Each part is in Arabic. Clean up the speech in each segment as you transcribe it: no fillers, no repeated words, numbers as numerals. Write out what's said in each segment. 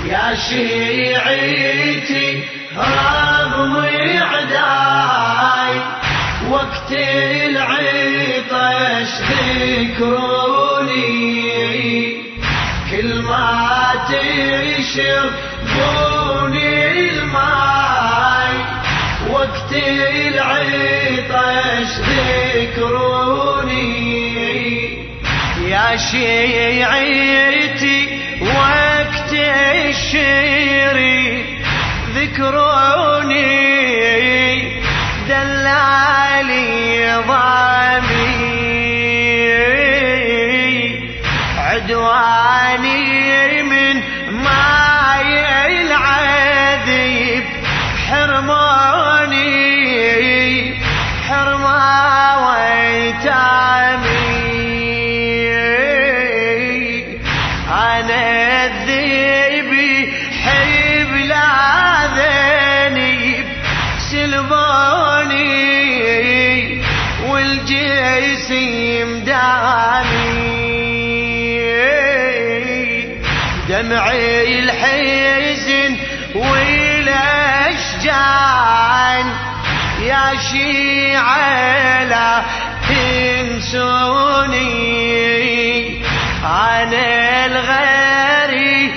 يا شيعتي رغم عداي وقت العطش ذكروني كل ما تشربوني الماي وقت العطش ذكروني يا شيعتي وقت الشيري ذكروني دلالي ضامي عدواني من ماي العذيب حرموني حرما ويتامي أنا الذيبي حب لا ذنيب سلبوني والجسيم دامي دمعي الحزن والأشجان يا شيعة لا تنسوني أنا الغريب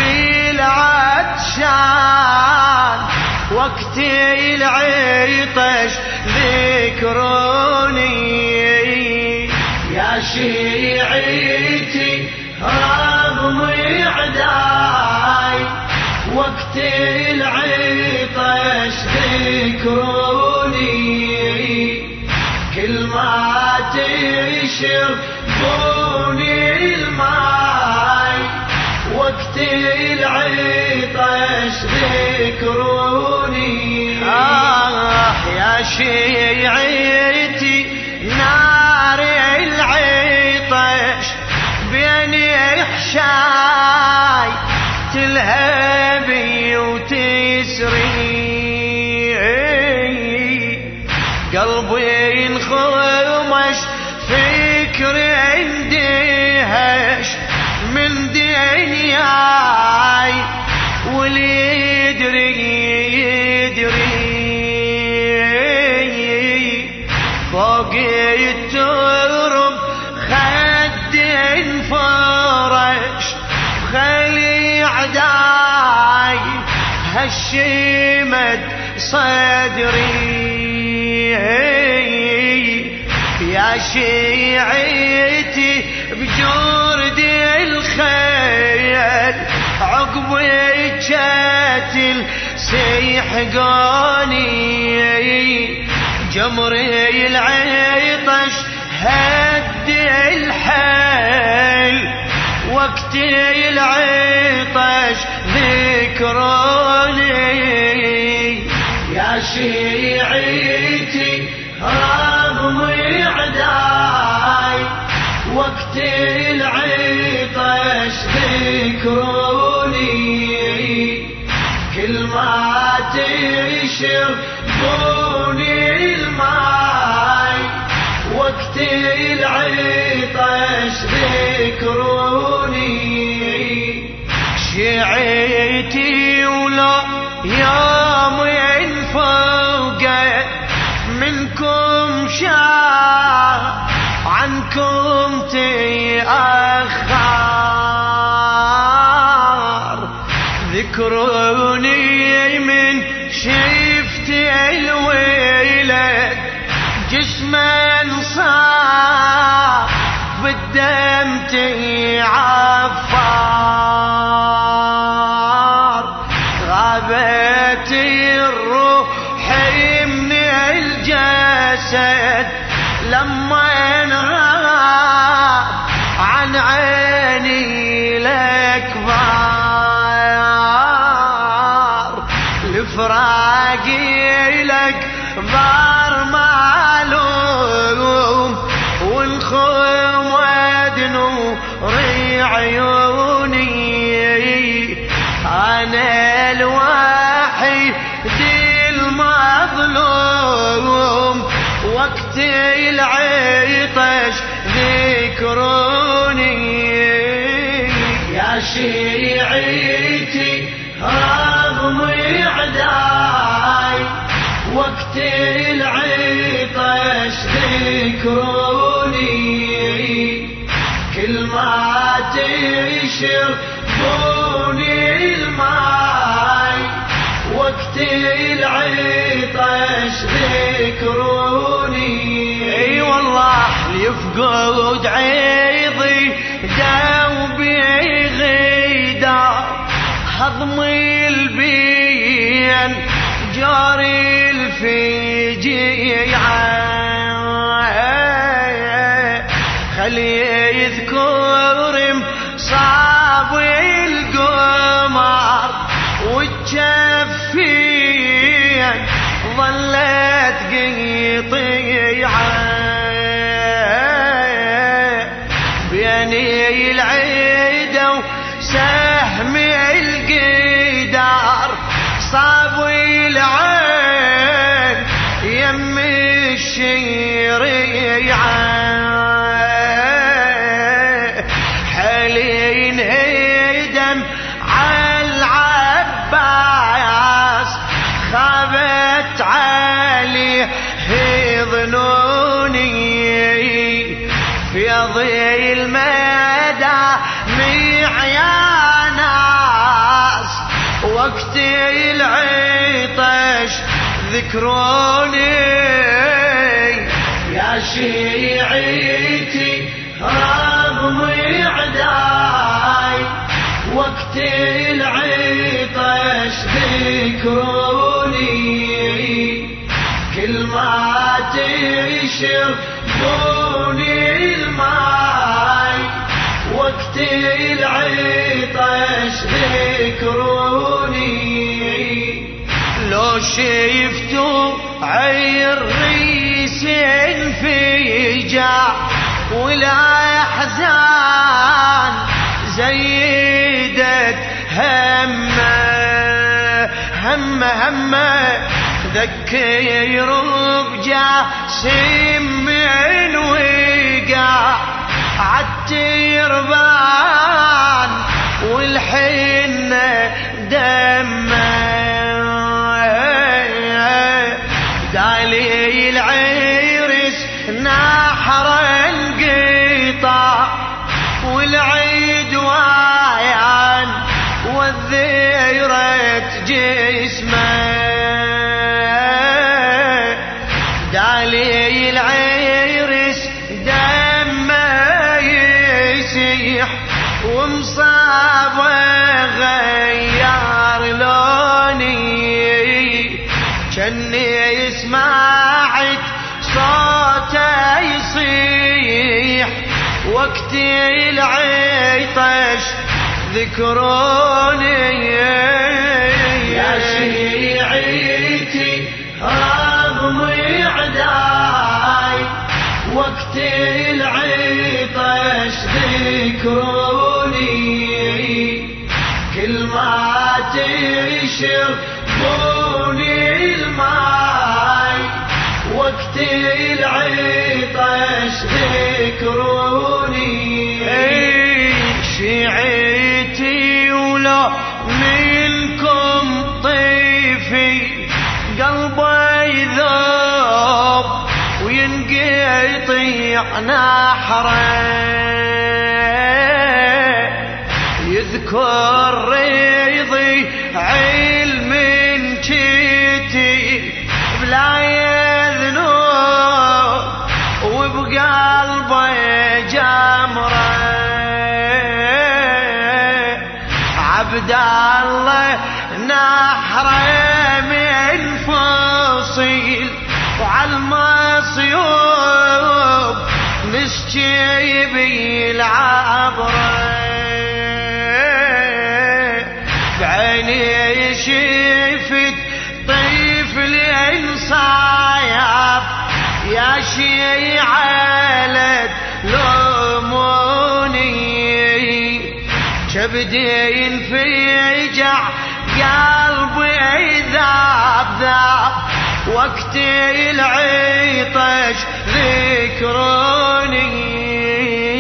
العطشان وقت العطش ذكروني يا شيعتي رغم عداي وقت العطش ذكروني كل ما تشربوني الماي وقت العطش ذكروني يا شيعتي نار العطش بين إحشاي تلهبي وتسري قلبي انخمش فكري اندهش من دنياي واللي يدري فوق الترب خد انفرش خلي عداي هالشمد صدري يا شيعتي بجرد الخيل عقب الجاتل سيحقوني جمري العطش هد الحيل وقت العطش ذكروني يا شيعتي رغم عداي وقت العطش ذكروني كل ما تشربوني الماي وقت العطش ذكروني شيعتي ولا يوم ينفوقت منكم شاء عنكم تأخر ذكروني من شفت الويلد جسما صار بالدم تعفر غابت الروح من الجسد لما انغاب عن عيني الأكبر لفراقي لك ضار معلوم والخوم ودنور عيوني أنا الوحيد المظلوم وقت العطش ذكروني يا شيعتي رغم عداي وقت العطش ذكروني كل ما تشربوني الماي وقت العطش ذكروني. اي والله يفقد عيضي دوبي غيدا هضم البين جاري الفجيعة خلي يذكر مصاب القمر والجفين ظلت قطيعة بيني العيدة وسهم القدار صاب العين يم الشريعة حالين هدم عالعباس خابت عليه ظنوني في ضي المدى يا ناس وقت العطش ذكروني يا شيعتي رغم عداي وقت العطش ذكروني كل ما تشربوني الماي وقت العطش ذكروني لو شفتوا عريس انفجاع ولا احزان زيدت همه ذكر بجاسم من وقع عالتربان والحنة دمه دالي العرس نحر انقطع والعيد وايان والذيرة جسمه دالي العرس دمه يسيح ومصاب غير لوني كني سمعت صوته يصيح وقت العطش ذكروني يا شيعتي رغم عداي وقت العطش ذكروني كل ما تشربوني الماي وقت العطش ذكروني شيعتي ولا منكم طيفي قلبي يذوب وينقطع نحره يذكر ريضي علم جيتي بلا يذنوب وبقلبي جمره عبد الله نحره من فصيل وعالمصيوب نسجي بالعبره بعيني شفت طفل انصايب يا شيعة لوموني كبدي ينفجع قلبي ذاب وقت العطش ذكروني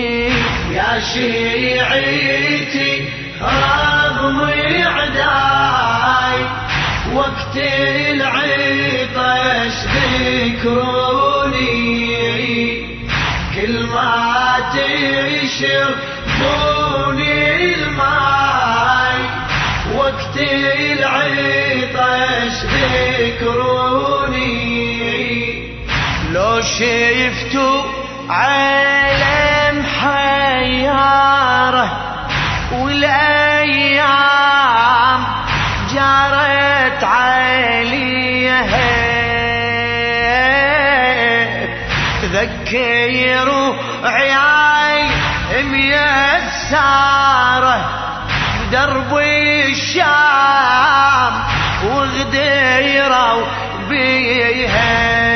يا شيعتي رغم عداي وقت العطش ذكروني كل ما تشربوني الماي وقت العطش ذكروني لو شفتوا عالم حياره والايام جارت عليها تذكروا عياي ميساره بدرب الشام وغديروا بيها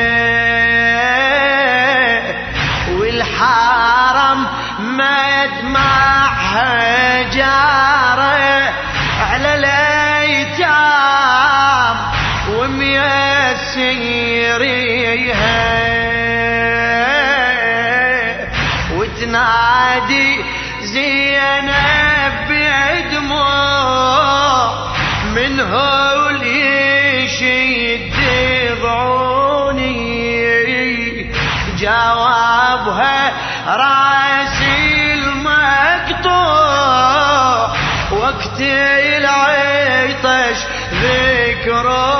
والحرم ما يدمعها جاره على الايتام وميسيريها وتنادي زينب بدموع من هو اللي يشد ضعوني جوابها راسي المقطوع وقت العطش ذكره